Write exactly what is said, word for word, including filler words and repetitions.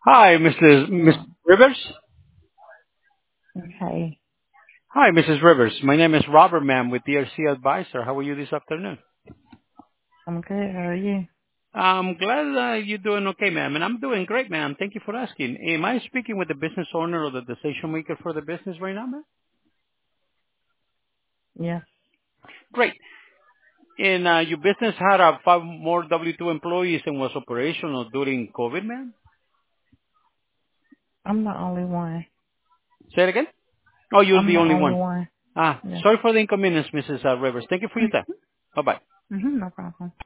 Hi, Missus Miss Yeah. Rivers. Okay. Hi, Missus Rivers. My name is Robert, ma'am, with D R C Advisor. How are you this afternoon? I'm good. How are you? I'm glad uh, you're doing okay, ma'am, and I'm doing great, ma'am. Thank you for asking. Am I speaking with the business owner or the decision maker for the business right now, ma'am? Yes. Great. And uh, your business had uh, five more W two employees and was operational during COVID, ma'am? I'm the only one. Say it again? Oh, you're I'm the the only only one. one. Ah, Yes. sorry for the inconvenience, Missus Uh, Rivers. Thank you for your time. Bye-bye. Mm-hmm. No problem.